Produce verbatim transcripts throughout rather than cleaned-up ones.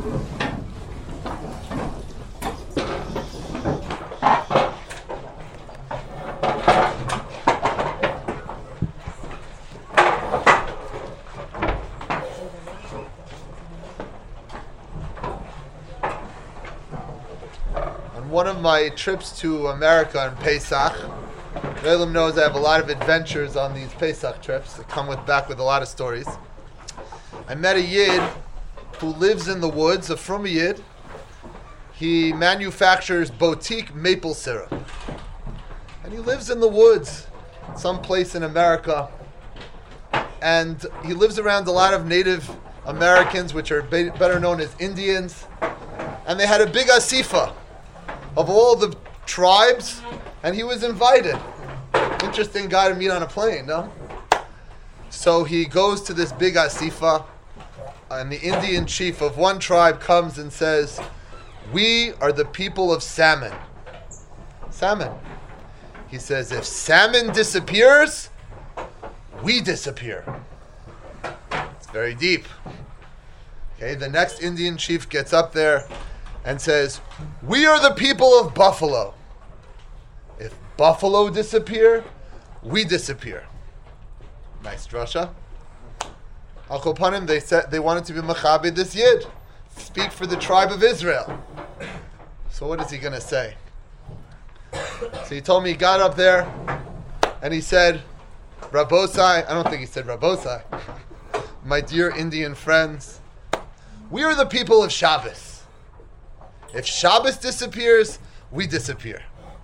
One of my trips to America on Pesach, Reilam knows I have a lot of adventures on these Pesach trips that come with back with a lot of stories. I met a Yid who lives in the woods, a Frum Yid. He manufactures boutique maple syrup. And he lives in the woods, someplace in America. And he lives around a lot of Native Americans, which are be- better known as Indians. And they had a big asifa of all the tribes, and he was invited. Interesting guy to meet on a plane, no? So he goes to this big asifa, and the Indian chief of one tribe comes and says, "We are the people of salmon." Salmon. He says, if salmon disappears, we disappear. It's very deep. Okay, the next Indian chief gets up there and says, "We are the people of buffalo. If buffalo disappear, we disappear." Nice drasha. Al Kopanim, they said they wanted to be Mechabe this Yid, speak for the tribe of Israel. So what is he going to say? So he told me he got up there and he said, "Rabosai," I don't think he said Rabosai, "my dear Indian friends, we are the people of Shabbos. If Shabbos disappears, we disappear."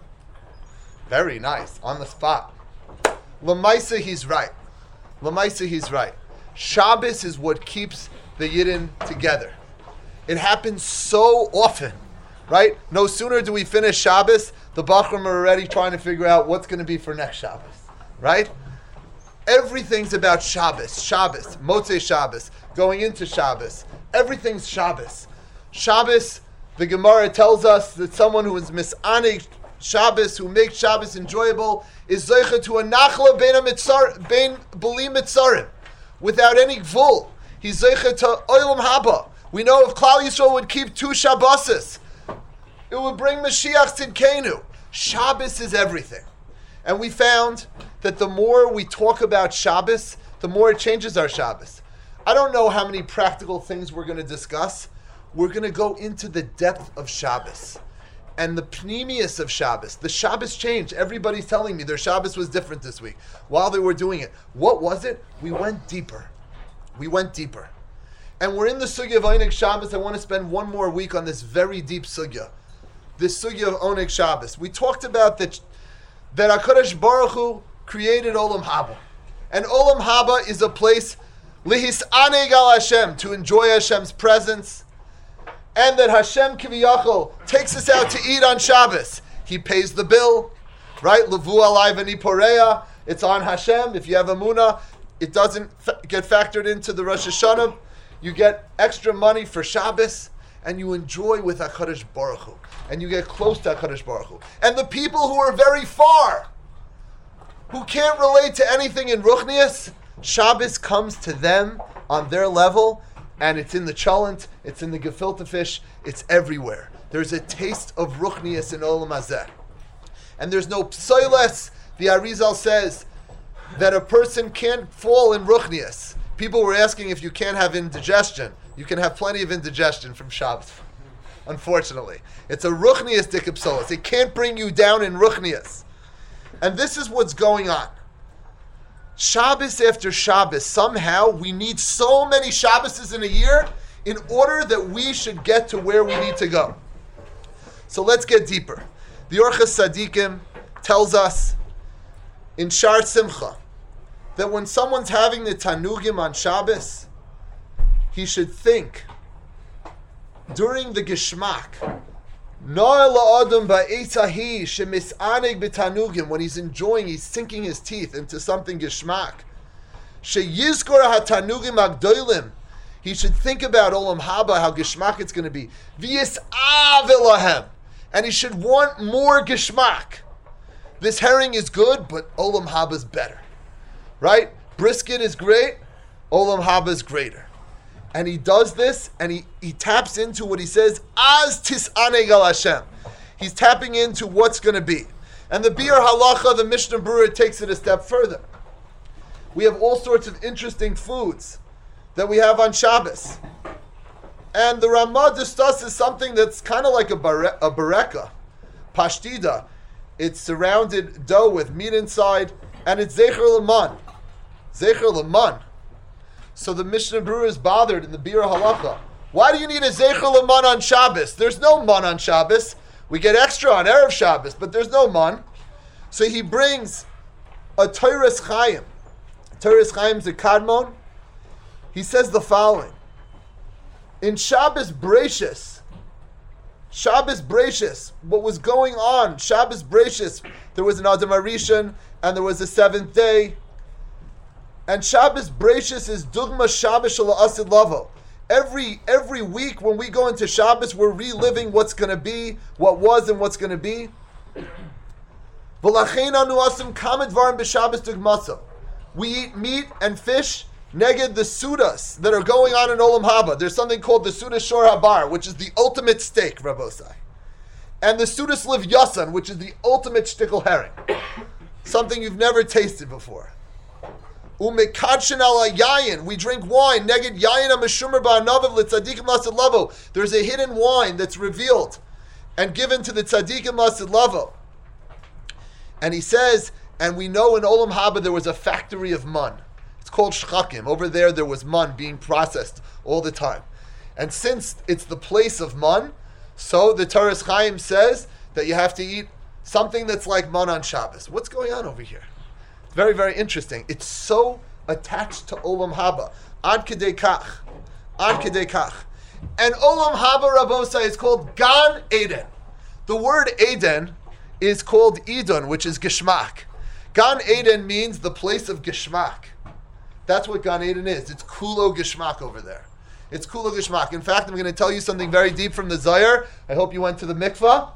Very nice, on the spot. Lamaisa, he's right. Lamaisa, he's right. Shabbos is what keeps the Yidden together. It happens so often, right? No sooner do we finish Shabbos, the Bachram are already trying to figure out what's going to be for next Shabbos, right? Everything's about Shabbos, Shabbos, Motzei Shabbos, going into Shabbos. Everything's Shabbos. Shabbos, the Gemara tells us that someone who is misanig Shabbos, who makes Shabbos enjoyable, is zeicha to a nachla bein mitzar, bein beli mitzarim, without any gvul. He's zeicha to oilam haba. We know if Klal Yisrael would keep two Shabboses, it would bring Mashiach Tzidkenu. Shabbos is everything. And we found that the more we talk about Shabbos, the more it changes our Shabbos. I don't know how many practical things we're going to discuss. We're going to go into the depth of Shabbos and the pneumius of Shabbos. The Shabbos changed. Everybody's telling me their Shabbos was different this week while they were doing it. What was it? We went deeper. We went deeper. And we're in the sugya of Oneg Shabbos. I want to spend one more week on this very deep sugya. This sugya of Oneg Shabbos. We talked about that, that HaKadosh Baruch Hu created Olam Haba. And Olam Haba is a place lihis aneg al Hashem, to enjoy Hashem's presence. And that Hashem Kiviyachol takes us out to eat on Shabbos. He pays the bill, right? Levu alai v'ni poreya. It's on Hashem. If you have Amunah, it doesn't fa- get factored into the Rosh Hashanah. You get extra money for Shabbos, and you enjoy with HaKadosh Baruch Hu. And you get close to HaKadosh Baruch Hu. And the people who are very far, who can't relate to anything in Ruchnius, Shabbos comes to them on their level, and it's in the cholent, it's in the gefilte fish, it's everywhere. There's a taste of Ruchnius in Olam Hazeh. And there's no psoiles. The Arizal says that a person can't fall in Ruchnius. People were asking if you can't have indigestion. You can have plenty of indigestion from Shabbos. Unfortunately. It's a Ruchnius dikipsolis. It can't bring you down in Ruchnius. And this is what's going on. Shabbos after Shabbos, somehow we need so many Shabboses in a year in order that we should get to where we need to go. So let's get deeper. The Orchos Tzadikim tells us in Shar Simcha that when someone's having the Tanugim on Shabbos, he should think during the Geshmak, when he's enjoying, he's sinking his teeth into something Geshmak. He should think about Olam Haba, how Geshmak it's going to be. And he should want more Geshmak. This herring is good, but Olam Haba is better. Right? Brisket is great, Olam Haba is greater. And he does this, and he, he taps into what he says, Az tis'aneg al Hashem. He's tapping into what's going to be. And the Biur Halacha, the Mishnah Berurah, takes it a step further. We have all sorts of interesting foods that we have on Shabbos. And the Ramah discusses something that's kind of like a, bare, a bareka, pashtida. It's surrounded dough with meat inside, and it's zecher leman. Zecher leman. So the Mishnah Berurah is bothered in the Biur Halacha. Why do you need a zecher leman on Shabbos? There's no man on Shabbos. We get extra on Erev Shabbos, but there's no man. So he brings a Toras Chaim. Toras Chaim is a Kadmon. He says the following. In Shabbos Breishis, Shabbos Breishis, what was going on, Shabbos Breishis, there was an Adam Harishon, and there was a seventh day. And Shabbos Breishis is Dugma Shabbos Shala Asid Lavo. Every every week when we go into Shabbos, we're reliving what's going to be, what was and what's going to be. We eat meat and fish neged the sudas that are going on in Olam Haba. There's something called the Sudas Shor Habar, which is the ultimate steak, Rabosai. And the Sudas Liv Yasan, which is the ultimate shtickle herring. Something you've never tasted before. Umekadshin ala yayin. We drink wine. Neged yayin ameshumer ba'anaviv litzadikim lasid lavo. There's a hidden wine that's revealed and given to the tzadikim lasid lavo. And he says, and we know in Olam Haba there was a factory of mun. It's called shchakim. Over there, there was mun being processed all the time. And since it's the place of mun, so the Toras Chaim says that you have to eat something that's like mun on Shabbos. What's going on over here? It's very, very interesting. It's so attached to Olam Haba. Ad kedei kach. Ad kedei kach. And Olam Haba, Rabosa, is called Gan Eden. The word Eden is called Edon, which is Geshmak. Gan Eden means the place of Geshmak. That's what Gan Eden is. It's Kulo Geshmak over there. It's Kulo Geshmak. In fact, I'm going to tell you something very deep from the Zohar. I hope you went to the mikvah.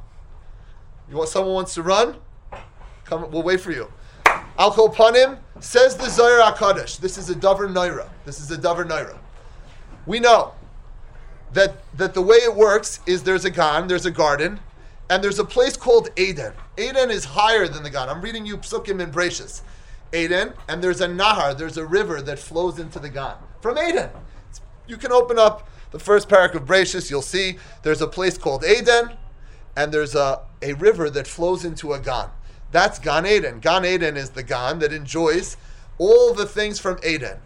You want someone wants to run? Come, we'll wait for you. Al Kol Panim, says the Zohar HaKadosh. This is a Davar Noira. This is a Davar Noira. We know that, that the way it works is there's a Gan, there's a garden, and there's a place called Eden. Eden is higher than the Gan. I'm reading you Psukim and Breishis. Eden, and there's a Nahar, there's a river that flows into the Gan. From Eden. It's, you can open up the first parak of Breishis, you'll see there's a place called Eden, and there's a, a river that flows into a Gan. That's Gan Eden. Gan Eden is the Gan that enjoys all the things from Eden.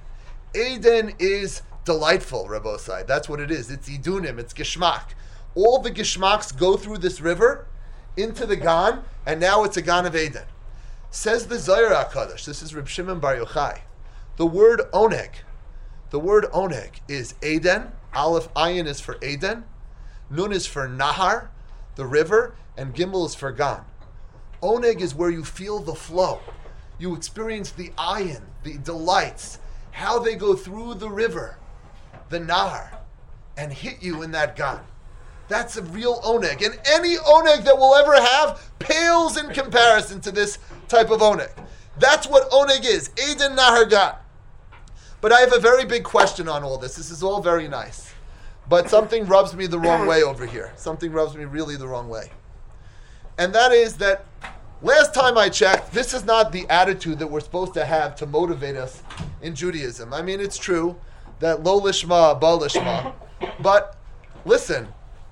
Eden is delightful, Rabosai. That's what it is. It's Idunim, it's Geshmak. All the Geshmaks go through this river into the Gan, and now it's a Gan of Eden. Says the Zohar HaKadosh, this is Reb Shimon Bar Yochai, the word Oneg, the word Oneg is Eden, Aleph Ayin is for Eden, Nun is for Nahar, the river, and Gimel is for Gan. Oneg is where you feel the flow. You experience the ayin, the delights, how they go through the river, the Nahar, and hit you in that Gan. That's a real Oneg. And any Oneg that we'll ever have pales in comparison to this type of Oneg. That's what Oneg is. Eden Nahar Gan. But I have a very big question on all this. This is all very nice. But something rubs me the wrong way over here. Something rubs me really the wrong way. And that is that last time I checked, this is not the attitude that we're supposed to have to motivate us in Judaism. I mean, it's true that lo lishma, ba lishma. But listen,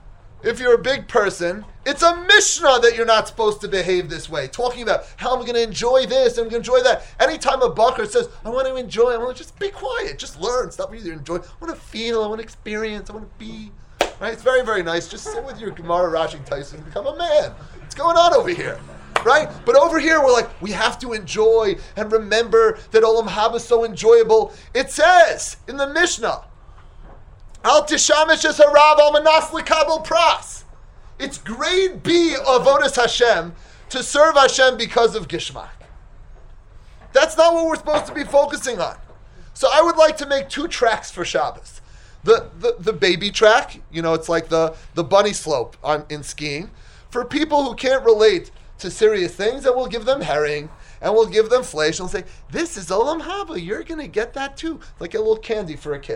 if you're a big person, it's a Mishnah that you're not supposed to behave this way. Talking about how I'm going to enjoy this, I'm going to enjoy that. Anytime a bacher says, I want to enjoy, I want to just be quiet, just learn, stop really enjoy. I want to feel, I want to experience, I want to be. Right? It's very, very nice. Just sit with your Gemara Rashi Tyson and become a man. What's going on over here? Right? But over here, we're like, we have to enjoy and remember that Olam Haba is so enjoyable. It says in the Mishnah, Al tishamish es harav al manas likabel pras. It's grade B of Avodas Hashem to serve Hashem because of Gishmak. That's not what we're supposed to be focusing on. So I would like to make two tracks for Shabbos. The, the the baby track, you know, it's like the, the bunny slope on in skiing. For people who can't relate to serious things, and we'll give them herring, and we'll give them flesh, and we'll say, this is Olam Haba, you're going to get that too. Like a little candy for a kid.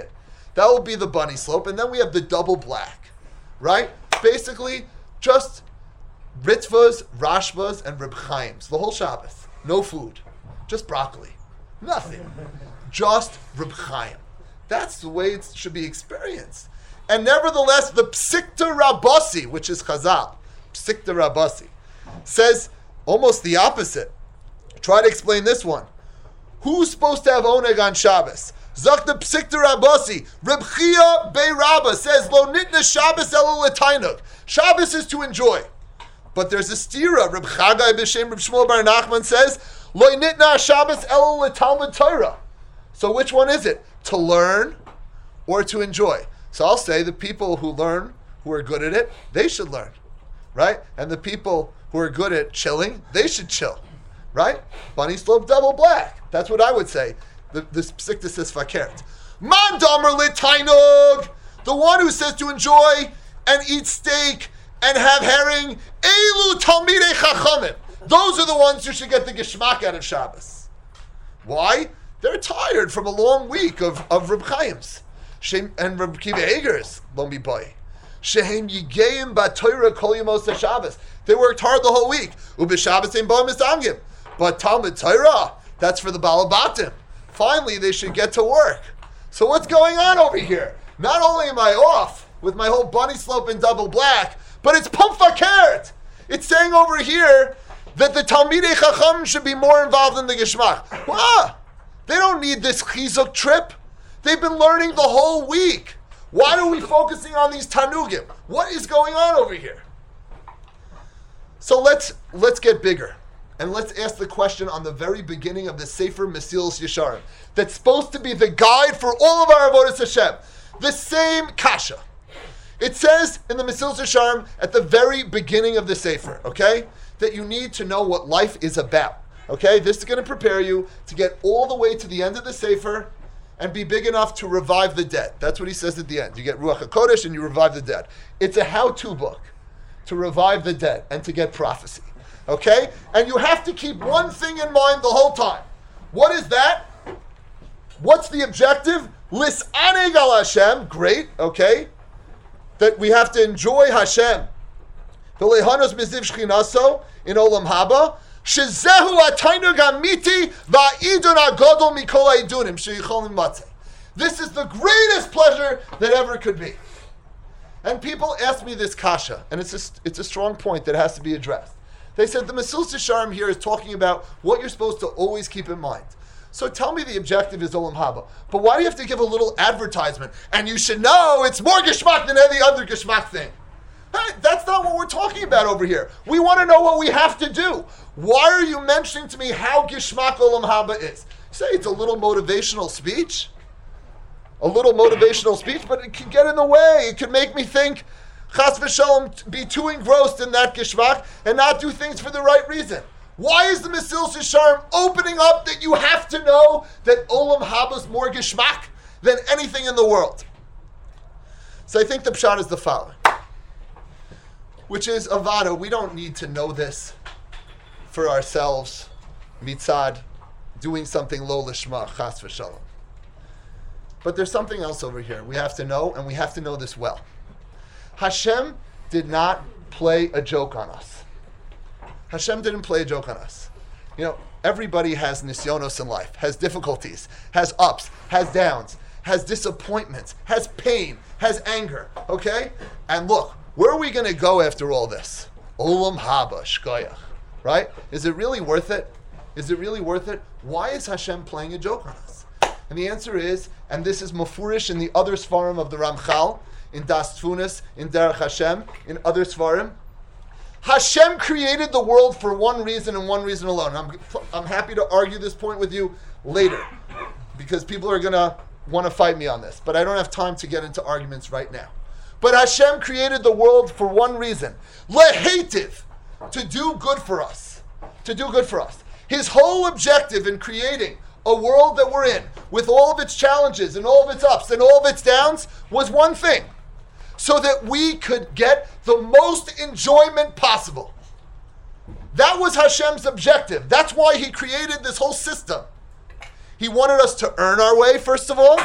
That will be the bunny slope. And then we have the double black, right? Basically, just Ritvas, Rashbas, and Reb Chaim's. The whole Shabbos. No food. Just broccoli. Nothing. Just Reb Chaim. That's the way it should be experienced. And nevertheless, the Psikta Rabasi, which is Chazal, Psikta Rabasi, says almost the opposite. Try to explain this one. Who's supposed to have oneg on Shabbos? Zak the Psikta Rabasi. Reb Chia Bei Rabba says, Lo nitna Shabbos elo l'tainug. Shabbos is to enjoy. But there's a stira. Reb Chagai b'shem Reb Shmuel bar Nachman says, Lo nitna Shabbos elo l'talmud Torah. So which one is it? To learn or to enjoy? So I'll say the people who learn, who are good at it, they should learn, right? And the people who are good at chilling, they should chill, right? Bunny slope, double black. That's what I would say. The the Psikta says fakert. Man damer l'tainug. The one who says to enjoy and eat steak and have herring. Elu talmidei chachamim. Those are the ones who should get the geschmack out of Shabbos. Why? They're tired from a long week of, of Reb Chaim's. Shem, and Reb Kiva Eger's, lo mi boy. Shehem yigeim ba'toira kol yemos Shabbos. They worked hard the whole week. Ub'Shabbos ein bo misangim. But Talmud Torah, that's for the Balabatim. Finally, they should get to work. So what's going on over here? Not only am I off with my whole bunny slope in double black, but it's pump fakert. It's saying over here that the Talmidei Chacham should be more involved in the Geshmach. Ah, they don't need this chizuk trip. They've been learning the whole week. Why are we focusing on these tanugim? What is going on over here? So let's let's get bigger. And let's ask the question on the very beginning of the Sefer Mesilas Yesharim. That's supposed to be the guide for all of our Avodas Hashem. The same kasha. It says in the Mesilas Yesharim at the very beginning of the Sefer, okay, that you need to know what life is about. Okay, this is going to prepare you to get all the way to the end of the Sefer and be big enough to revive the dead. That's what he says at the end. You get Ruach HaKodesh and you revive the dead. It's a how-to book to revive the dead and to get prophecy. Okay? And you have to keep one thing in mind the whole time. What is that? What's the objective? Lis'aneg al Hashem. Great, okay? That we have to enjoy Hashem. V'lehanos miziv shchinaso in olam haba. Shezehu atainug amiti va'idun agadol mikol haidunim sheyicholim matzeh. This is the greatest pleasure that ever could be. And people ask me this kasha, and it's a, it's a strong point that has to be addressed. They said the Mesilas Yesharim here is talking about what you're supposed to always keep in mind. So tell me the objective is Olam Haba. But why do you have to give a little advertisement? And you should know it's more Geshmak than any other Geshmak thing. Hey, that's not what we're talking about over here. We want to know what we have to do. Why are you mentioning to me how Geshmak Olam Haba is? Say it's a little motivational speech. A little motivational speech, but it can get in the way. It could make me think, Chas v'shalom, be too engrossed in that Geshmak and not do things for the right reason. Why is the Mesilas Yesharim opening up that you have to know that Olam Haba is more Geshmak than anything in the world? So I think the pshat is the following, which is, Avada, we don't need to know this for ourselves, mitzad, doing something lo lishma, chas v'shalom. But there's something else over here we have to know, and we have to know this well. Hashem did not play a joke on us. Hashem didn't play a joke on us. You know, everybody has nisyonos in life, has difficulties, has ups, has downs, has disappointments, has pain, has anger, okay? And look, where are we going to go after all this? Olam haba, shkoyach, right? Is it really worth it? Is it really worth it? Why is Hashem playing a joke on us? And the answer is, and this is mafurish in the other svarim of the Ramchal, in Das Tfunis, in Derech Hashem, in other svarim, Hashem created the world for one reason and one reason alone. I'm, I'm happy to argue this point with you later, because people are going to want to fight me on this, but I don't have time to get into arguments right now. But Hashem created the world for one reason. Lehetiv, to do good for us. To do good for us. His whole objective in creating a world that we're in, with all of its challenges and all of its ups and all of its downs, was one thing. So that we could get the most enjoyment possible. That was Hashem's objective. That's why he created this whole system. He wanted us to earn our way, first of all.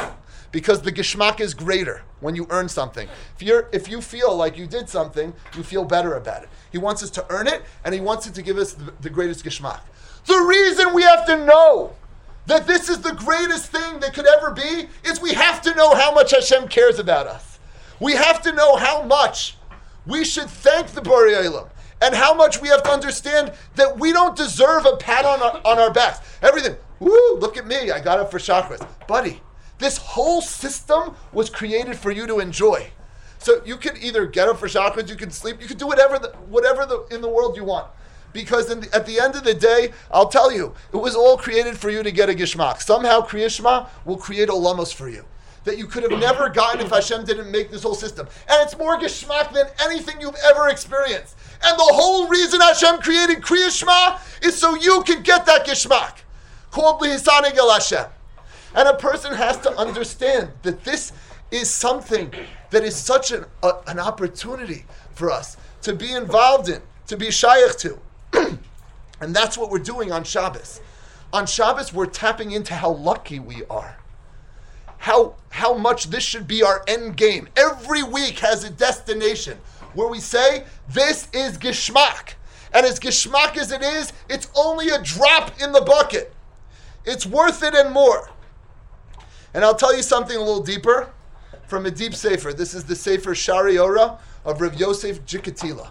because the geschmack is greater when you earn something. If you're, if you feel like you did something, you feel better about it. He wants us to earn it, and he wants it to give us the, the greatest geschmack. The reason we have to know that this is the greatest thing that could ever be is we have to know how much Hashem cares about us. We have to know how much we should thank the Borei Olam, and how much we have to understand that we don't deserve a pat on our, on our backs. Everything, woo, look at me, I got up for chakras. Buddy, this whole system was created for you to enjoy. So you could either get up for chakras, you could sleep, you could do whatever the, whatever the, in the world you want. Because in the, at the end of the day, I'll tell you, it was all created for you to get a gishmak. Somehow Kriya Shema will create olamos for you that you could have never gotten if Hashem didn't make this whole system. And it's more gishmak than anything you've ever experienced. And the whole reason Hashem created Kriya Shema is so you can get that gishmak, called Lihisanig El Hashem. And a person has to understand that this is something that is such an, a, an opportunity for us to be involved in, to be shayach to. And that's what we're doing on Shabbos. On Shabbos, we're tapping into how lucky we are. How, how much this should be our end game. Every week has a destination where we say, this is gishmak. And as gishmak as it is, it's only a drop in the bucket. It's worth it and more. And I'll tell you something a little deeper from a deep sefer. This is the sefer Shari Ora of Rav Yosef Jikatila.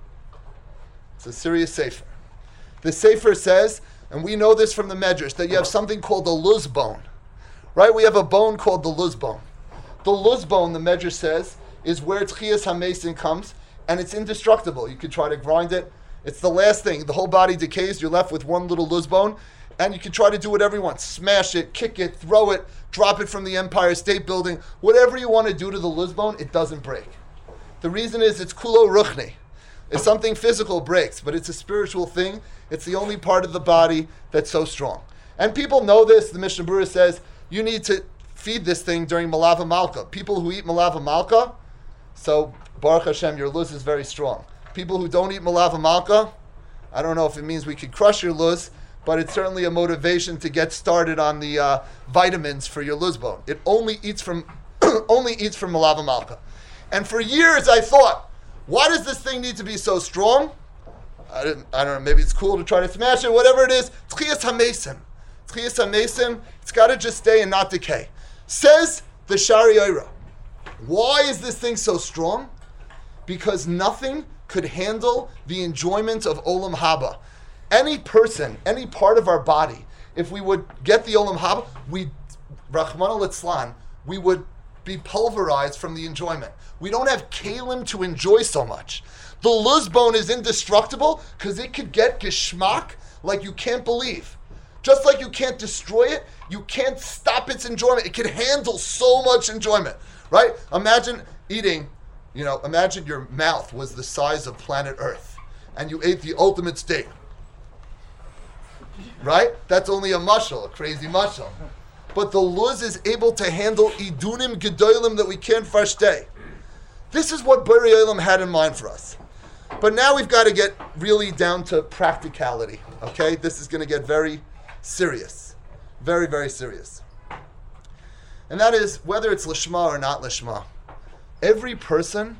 It's a serious sefer. The sefer says, and we know this from the Medrash, that you have something called the luz bone. Right? We have a bone called the luz bone. The luz bone, the Medrash says, is where Tchias HaMesin comes, and it's indestructible. You could try to grind it. It's the last thing. The whole body decays. You're left with one little luz bone, and you can try to do whatever you want. Smash it, kick it, throw it, drop it from the Empire State Building. Whatever you want to do to the luz bone, it doesn't break. The reason is it's kulo ruchni. If something physical breaks, but it's a spiritual thing, it's the only part of the body that's so strong. And people know this. The Mishnah Berurah says, you need to feed this thing during Malava Malka. People who eat Malava Malka, so Baruch Hashem, your luz is very strong. People who don't eat Malava Malka, I don't know if it means we could crush your luz, but it's certainly a motivation to get started on the uh, vitamins for your luz bone. It only eats from only eats from Malava Malka. And for years I thought, why does this thing need to be so strong? I, didn't, I don't know, maybe it's cool to try to smash it, whatever it is. Tchias HaMesim. Tchias HaMesim, it's got to just stay and not decay. Says the Shari Ora, why is this thing so strong? Because nothing could handle the enjoyment of Olam Haba. Any person, any part of our body, if we would get the Olam Haba, we, Rachmana Litzlan, we would be pulverized from the enjoyment. We don't have kalim to enjoy so much. The luz bone is indestructible because it could get geshmak like you can't believe. Just like you can't destroy it, you can't stop its enjoyment. It can handle so much enjoyment, right? Imagine eating, you know, imagine your mouth was the size of planet Earth and you ate the ultimate steak, right? That's only a mushel, a crazy mushel. But the luz is able to handle idunim gedolim that we can't versteh. This is what Borei Olam had in mind for us. But now we've got to get really down to practicality, okay? This is going to get very serious. Very, very serious. And that is, whether it's lishma or not lishma, every person,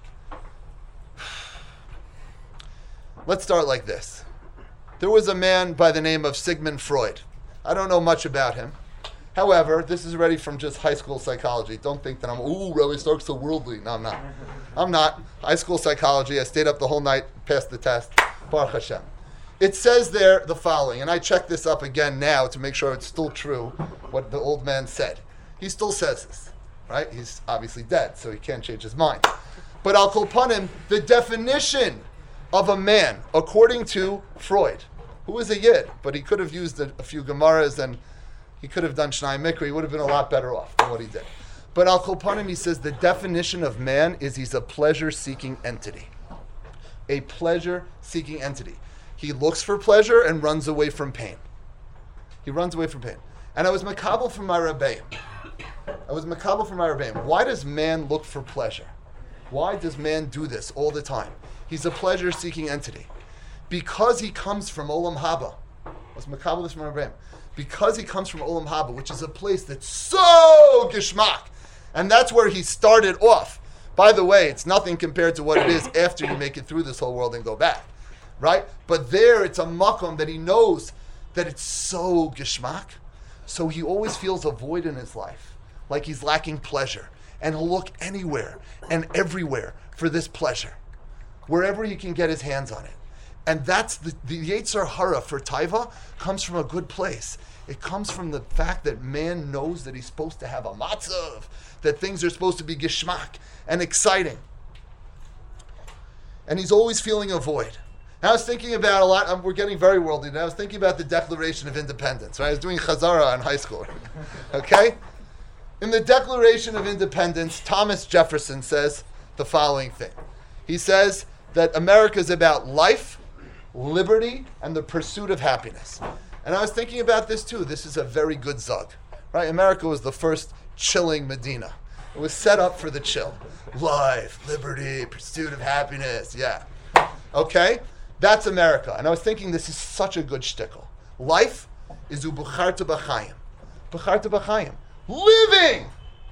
let's start like this. There was a man by the name of Sigmund Freud. I don't know much about him. However, this is already from just high school psychology. Don't think that I'm, ooh, Rabbi Stark's so worldly. No, I'm not. I'm not. High school psychology, I stayed up the whole night, passed the test. Baruch Hashem. It says there the following, and I checked this up again now to make sure it's still true, what the old man said. He still says this, right? He's obviously dead, so he can't change his mind. But I'll call upon him, the definition of a man, according to Freud, who was a yid, but he could have used a, a few Gemaras and he could have done Shnai Mikra. He would have been a lot better off than what he did. But Al Kolpanim, he says the definition of man is he's a pleasure-seeking entity. A pleasure-seeking entity. He looks for pleasure and runs away from pain. He runs away from pain. And I was makabel from my Rebbeim. I was makabel from my Rebbeim. Why does man look for pleasure? Why does man do this all the time? He's a pleasure-seeking entity. Because he comes from Olam Haba. I was makabel this from my Rebbeim. because he comes from Olam Haba, which is a place that's so gishmak, and that's where he started off. By the way, it's nothing compared to what it is after you make it through this whole world and go back, right? But there, it's a makom that he knows that it's so gishmak, so he always feels a void in his life, like he's lacking pleasure, and he'll look anywhere and everywhere for this pleasure, wherever he can get his hands on it. And that's the, the Yetzer Hara for Taiva comes from a good place. It comes from the fact that man knows that he's supposed to have a matzav, that things are supposed to be gishmak and exciting. And he's always feeling a void. And I was thinking about a lot, um, we're getting very worldly now, I was thinking about the Declaration of Independence, right? I was doing Chazara in high school, okay? In the Declaration of Independence, Thomas Jefferson says the following thing. He says that America is about life, liberty, and the pursuit of happiness. And I was thinking about this too. This is a very good zug, right? America was the first chilling Medina. It was set up for the chill. Life, liberty, pursuit of happiness, yeah. Okay? That's America. And I was thinking this is such a good shtickle. Life is ubucharta b'chaim. Bucharta b'chaim. Living!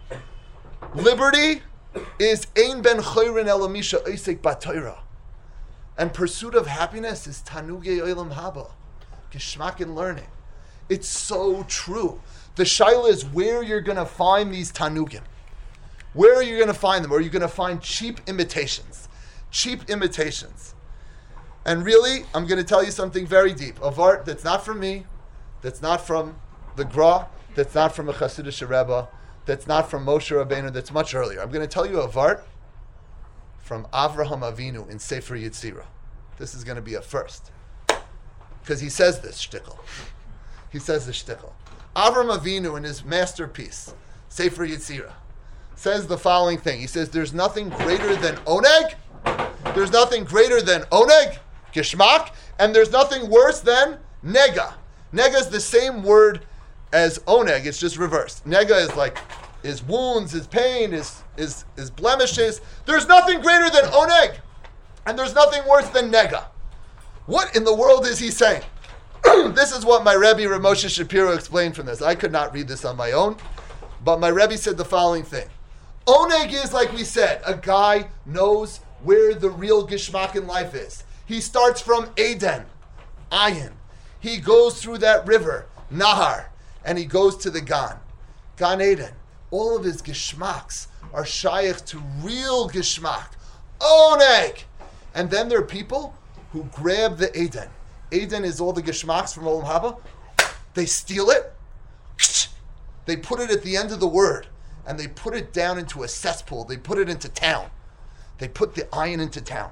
Liberty is ein ben choyrin elamisha oisek b'toira. And pursuit of happiness is tanugei olam haba. Geshmak in learning. It's so true. The shaila is where you're going to find these tanugim. Where are you going to find them? Or are you going to find cheap imitations? Cheap imitations. And really, I'm going to tell you something very deep. Of art that's not from me, that's not from the Gra, that's not from a Hasidic Rebbe, that's not from Moshe Rabbeinu, that's much earlier. I'm going to tell you of art from Avraham Avinu in Sefer Yetzirah. This is going to be a first. Because he says this shtickle. He says this shtickle. Avraham Avinu in his masterpiece, Sefer Yetzirah, says the following thing. He says, there's nothing greater than oneg. There's nothing greater than oneg, gishmak, and there's nothing worse than nega. Nega is the same word as oneg, it's just reversed. Nega is like his wounds, his pain, his, his, his blemishes. There's nothing greater than oneg, and there's nothing worse than nega. What in the world is he saying? This is what my Rebbe Rav Moshe Shapiro explained from this. I could not read this on my own, but my Rebbe said the following thing. Oneg is, like we said, a guy knows where the real gishmak in life is. He starts from Eden, Ayin. He goes through that river, Nahar, and he goes to the Gan, Gan Eden. All of his gishmaks are shaykh to real gishmak, Oneg. And then there are people who grab the Eden. Eden is all the gishmaks from Olam Haba. They steal it. They put it at the end of the word. And they put it down into a cesspool. They put it into town. They put the iron into town.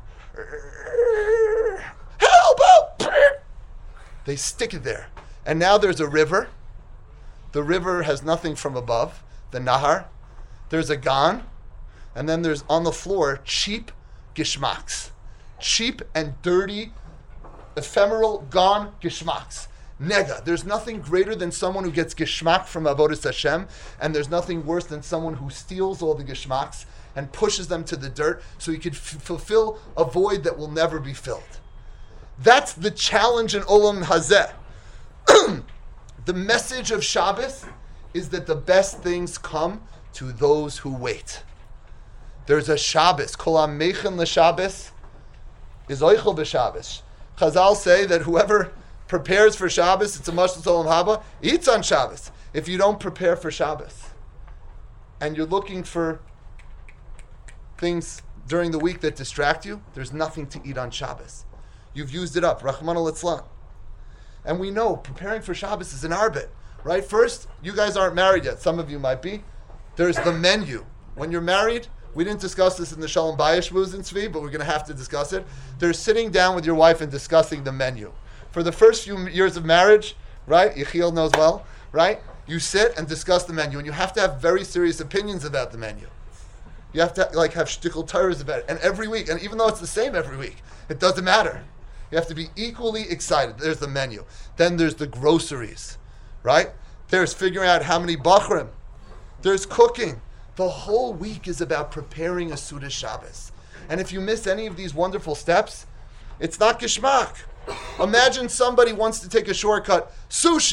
Help! Help! They stick it there. And now there's a river. The river has nothing from above. The Nahar. There's a Gan. And then there's on the floor cheap gishmaks. Cheap and dirty, ephemeral, gone gishmaks. Nega. There's nothing greater than someone who gets gishmak from Avodas Hashem, and there's nothing worse than someone who steals all the gishmaks and pushes them to the dirt so he could f- fulfill a void that will never be filled. That's the challenge in Olam Hazeh. The message of Shabbos is that the best things come to those who wait. There's a Shabbos. Kol ha-meichen l'Shabbos is oichel b'Shabbos. Chazal say that whoever prepares for Shabbos, it's a mashal Olam Haba, eats on Shabbos. If you don't prepare for Shabbos and you're looking for things during the week that distract you, there's nothing to eat on Shabbos. You've used it up, Rachmana litzlan. And we know preparing for Shabbos is an arbit, right? First, you guys aren't married yet. Some of you might be. There's the menu. When you're married, we didn't discuss this in the Shalom Bayis Shmuz in Tzvi, but we're going to have to discuss it. There's sitting down with your wife and discussing the menu. For the first few years of marriage, right? Yechiel knows well, right? You sit and discuss the menu, and you have to have very serious opinions about the menu. You have to like have shtickle Torahs about it. And every week, and even though it's the same every week, it doesn't matter. You have to be equally excited. There's the menu. Then there's the groceries, right? There's figuring out how many bachrim. There's cooking. The whole week is about preparing a Suda Shabbos. And if you miss any of these wonderful steps, it's not gishmak. Imagine somebody wants to take a shortcut, sushi.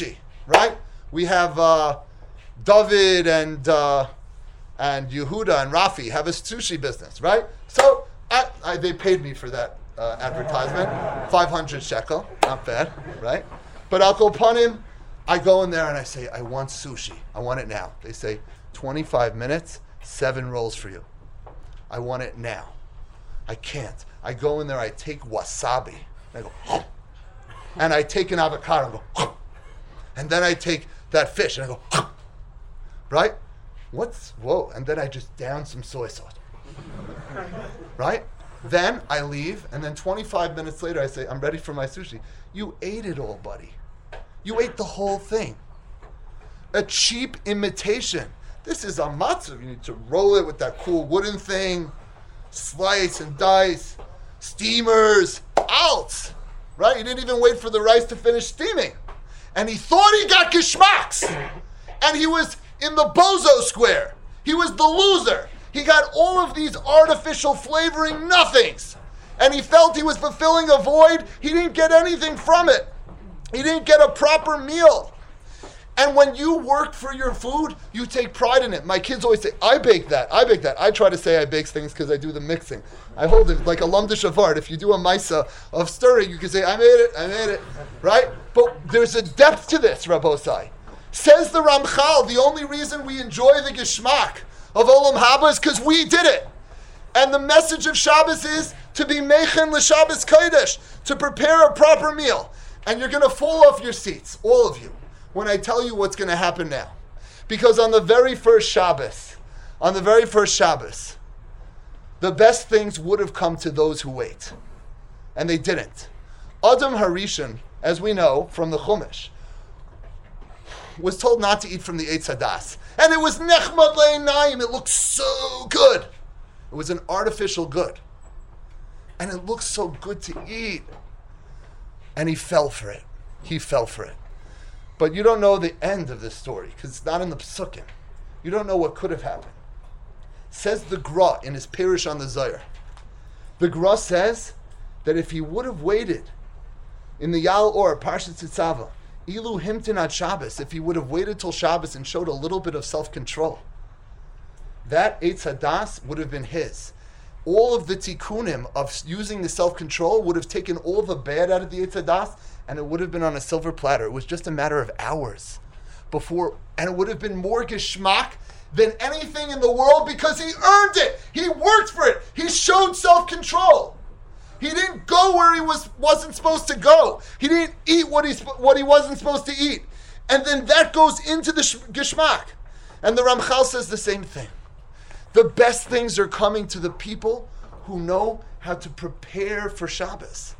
right? We have uh, David and uh, and Yehuda and Rafi have a sushi business, right? So I, I, they paid me for that uh, advertisement, five hundred shekel, not bad, right? But I'll go upon him. I go in there and I say, I want sushi. I want it now. They say, twenty-five minutes, seven rolls for you. I want it now. I can't. I go in there, I take wasabi. And I go, oh. And I take an avocado and go, oh. And then I take that fish and I go, oh. Right? What's, whoa. And then I just down some soy sauce. Right? Then I leave, and then twenty-five minutes later I say, I'm ready for my sushi. You ate it all, buddy. You ate the whole thing. A cheap imitation. This is a matzo. You need to roll it with that cool wooden thing, slice and dice, steamers, outs. Right? You didn't even wait for the rice to finish steaming. And he thought he got geschmacks. And he was in the bozo square. He was the loser. He got all of these artificial flavoring nothings. And he felt he was fulfilling a void. He didn't get anything from it. He didn't get a proper meal. And when you work for your food, you take pride in it. My kids always say, I bake that, I bake that. I try to say I bake things because I do the mixing. I hold it like a lumdish avart. If you do a maisa of stirring, you can say, I made it, I made it, right? But there's a depth to this, Rabbosai. Says the Ramchal, the only reason we enjoy the geschmack of Olam Haba is because we did it. And the message of Shabbos is to be mechen l'Shabbos Kodesh, to prepare a proper meal. And you're going to fall off your seats, all of you, when I tell you what's going to happen now. Because on the very first Shabbos, on the very first Shabbos, the best things would have come to those who wait. And they didn't. Adam Harishon, as we know from the Chumash, was told not to eat from the Eitz Hadas. And it was nechmad le'inayim. It looked so good. It was an artificial good. And it looked so good to eat. And he fell for it. He fell for it. But you don't know the end of this story because it's not in the Pesukim. You don't know what could have happened. Says the Gra in his Pirish on the Zohar. The Gra says that if he would have waited in the Yal Or, Parshat Tzitzava, Ilu Himtin at Shabbos, if he would have waited till Shabbos and showed a little bit of self-control, that Eitz Hadas would have been his. All of the tikkunim of using the self-control would have taken all the bad out of the Eitz Hadas, and it would have been on a silver platter. It was just a matter of hours before, and it would have been more geschmack than anything in the world because he earned it. He worked for it. He showed self-control. He didn't go where he was, wasn't supposed to go. He didn't eat what he, what he wasn't supposed to eat. And then that goes into the geschmack. And the Ramchal says the same thing. The best things are coming to the people who know how to prepare for Shabbos.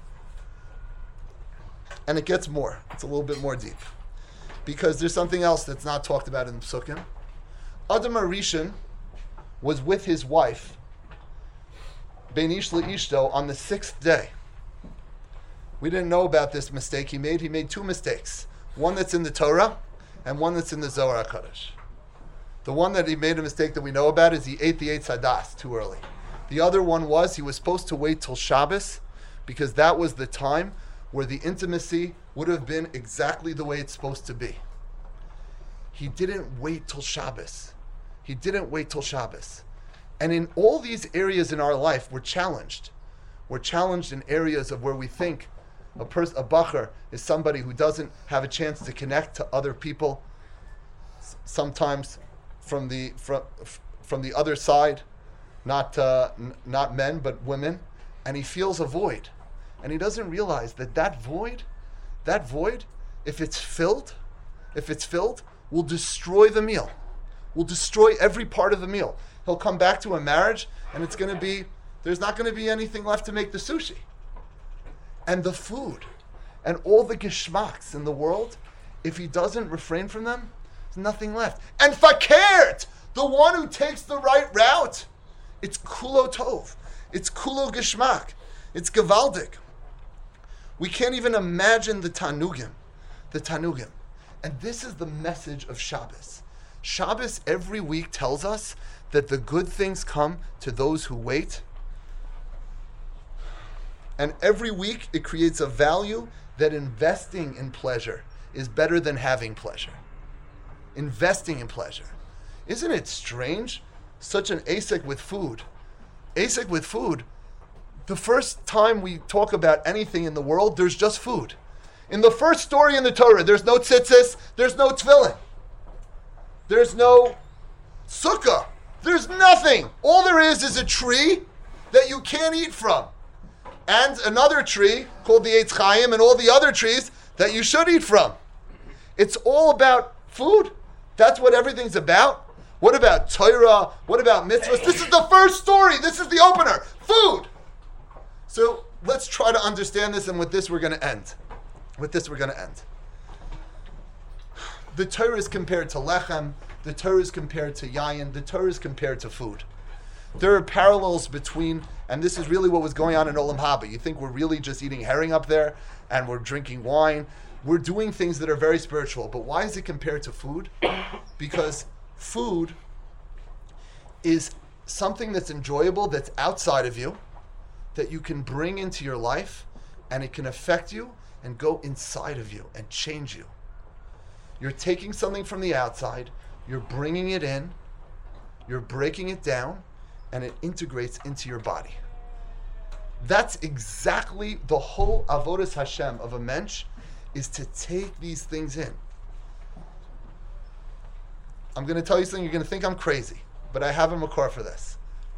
And it gets more. It's a little bit more deep. Because there's something else that's not talked about in the Psukim. Adam Harishon was with his wife, Ben Ish Le'ishto, on the sixth day. We didn't know about this mistake he made. He made two mistakes. One that's in the Torah, and one that's in the Zohar HaKadosh. The one that he made a mistake that we know about is he ate the Eitz Hadas too early. The other one was he was supposed to wait till Shabbos, because that was the time where the intimacy would have been exactly the way it's supposed to be. He didn't wait till Shabbos. He didn't wait till Shabbos. And in all these areas in our life, we're challenged. We're challenged in areas of where we think a person, a bacher, is somebody who doesn't have a chance to connect to other people, s- sometimes from the from, from the other side, not uh, n- not men but women, and he feels a void, and he doesn't realize that that void, that void, if it's filled, if it's filled, will destroy the meal, will destroy every part of the meal. He'll come back to a marriage, and it's going to be, there's not going to be anything left to make the sushi. And the food, and all the geschmacks in the world, if he doesn't refrain from them, there's nothing left. And fakert, the one who takes the right route, it's kulo tov, it's kulo geschmack, it's gevaldik. We can't even imagine the tanugim, the tanugim. And this is the message of Shabbos. Shabbos every week tells us that the good things come to those who wait. And every week it creates a value that investing in pleasure, is better than having pleasure. Investing in pleasure. Isn't it strange? Such an asek with food. Asek with food. The first time we talk about anything in the world, there's just food. In the first story in the Torah, there's no tzitzis, there's no tefillin. There's no sukkah. There's nothing. All there is is a tree that you can't eat from. And another tree called the Eitz Chaim and all the other trees that you should eat from. It's all about food. That's what everything's about. What about Torah? What about mitzvahs? This is the first story. This is the opener. Food. So let's try to understand this, and with this we're going to end. With this we're going to end. The Torah is compared to lechem. The Torah is compared to yayin. The Torah is compared to food. There are parallels between, and this is really what was going on in Olam Haba. You think we're really just eating herring up there and we're drinking wine. We're doing things that are very spiritual. But why is it compared to food? Because food is something that's enjoyable, that's outside of you, that you can bring into your life, and it can affect you and go inside of you and change you. You're taking something from the outside, you're bringing it in, you're breaking it down, and it integrates into your body. That's exactly the whole avodas Hashem of a mensch, is to take these things in. I'm going to tell you something, you're going to think I'm crazy, but I have a makor for this.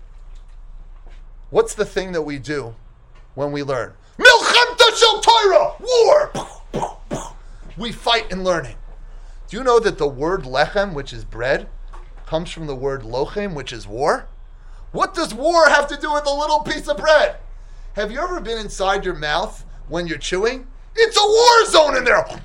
What's the thing that we do when we learn? Milchemta shel Torah! War! We fight in learning. Do you know that the word lechem, which is bread, comes from the word lochem, which is war? What does war have to do with a little piece of bread? Have you ever been inside your mouth when you're chewing? It's a war zone in there.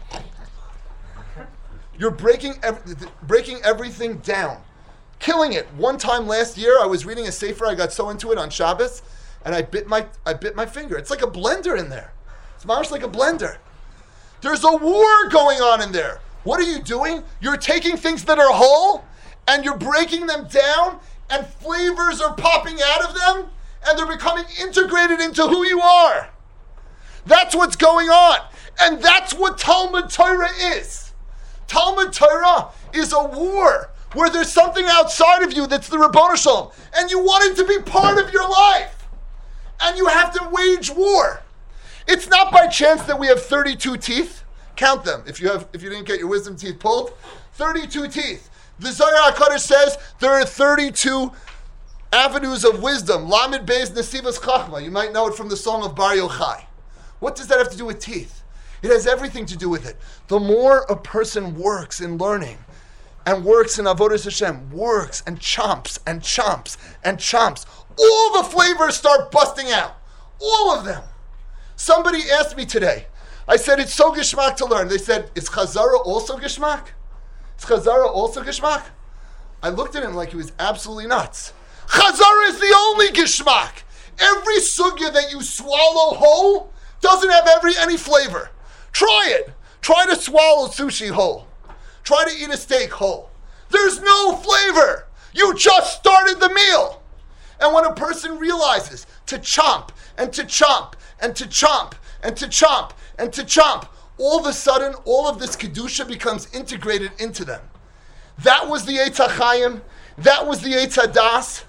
You're breaking every, breaking everything down, killing it. One time last year, I was reading a sefer. I got so into it on Shabbos, and I bit my I bit my finger. It's like a blender in there. It's much like a blender. There's a war going on in there. What are you doing? You're taking things that are whole, and you're breaking them down, and flavors are popping out of them, and they're becoming integrated into who you are. That's what's going on. And that's what Talmud Torah is. Talmud Torah is a war where there's something outside of you that's the Ribbono Shel Olam, and you want it to be part of your life. And you have to wage war. It's not by chance that we have thirty-two teeth. Count them. If you have, if you didn't get your wisdom teeth pulled, thirty-two teeth. The Zohar HaKadosh says there are thirty-two avenues of wisdom. Lamed Beis Nesivas Chachma. You might know it from the song of Bar Yochai. What does that have to do with teeth? It has everything to do with it. The more a person works in learning and works in Avodas Hashem, works and chomps and chomps and chomps, all the flavors start busting out. All of them. Somebody asked me today, I said, it's so gishmak to learn. They said, is Chazara also gishmak? Is Chazara also gishmak? I looked at him like he was absolutely nuts. Chazara is the only gishmak. Every sugya that you swallow whole doesn't have every any flavor. Try it. Try to swallow sushi whole. Try to eat a steak whole. There's no flavor. You just started the meal. And when a person realizes to chomp and to chomp and to chomp and to chomp and to chomp, all of a sudden, all of this kedusha becomes integrated into them. That was the Eitz HaChaim. That was the Eitz HaDas.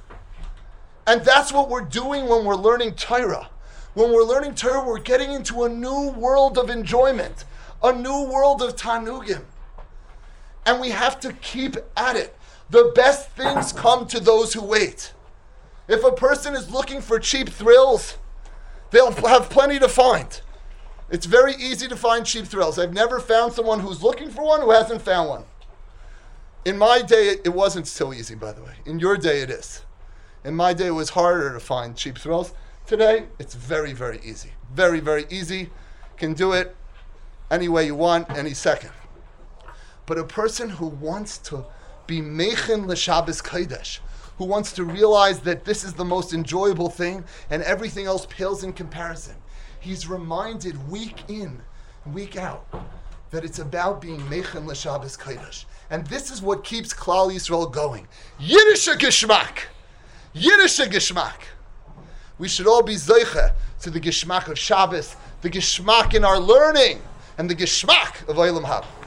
And that's what we're doing when we're learning Torah. When we're learning Torah, we're getting into a new world of enjoyment, a new world of tanugim. And we have to keep at it. The best things come to those who wait. If a person is looking for cheap thrills, they'll have plenty to find. It's very easy to find cheap thrills. I've never found someone who's looking for one who hasn't found one. In my day, it wasn't so easy, by the way. In your day, it is. In my day, it was harder to find cheap thrills. Today, it's very, very easy. Very, very easy. Can do it any way you want, any second. But a person who wants to be mechen l'Shabbos Kodesh, who wants to realize that this is the most enjoyable thing and everything else pales in comparison, he's reminded week in, week out, that it's about being mechen l'Shabbos Kodesh. And this is what keeps Klal Yisrael going. Yiddish Geshmak. Yiddish Geshmak. We should all be zeicha to the Geshmak of Shabbos, the Geshmak in our learning, and the geschmack of Olam Haba.